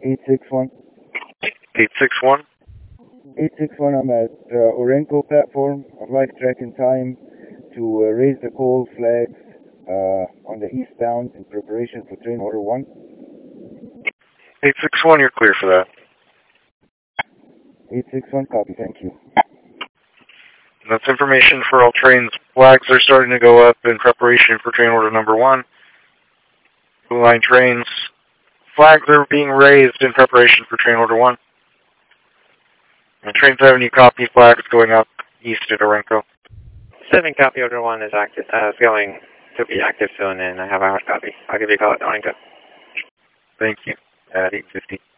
861. 861? 861, I'm at Orenco platform. I'd like tracking time to raise the coal flags on the eastbound in preparation for train order 1. 861, you're clear for that. 861, copy, thank you. That's information for all trains. Flags are starting to go up in preparation for train order number 1. Blue line trains. Flags are being raised in preparation for train order 1. And train 7, you copy flags going up east at Orenco. 7 copy, order 1 is active, going to be active soon, and I have a hard copy. I'll give you a call at Orenco. Thank you. At 8:50.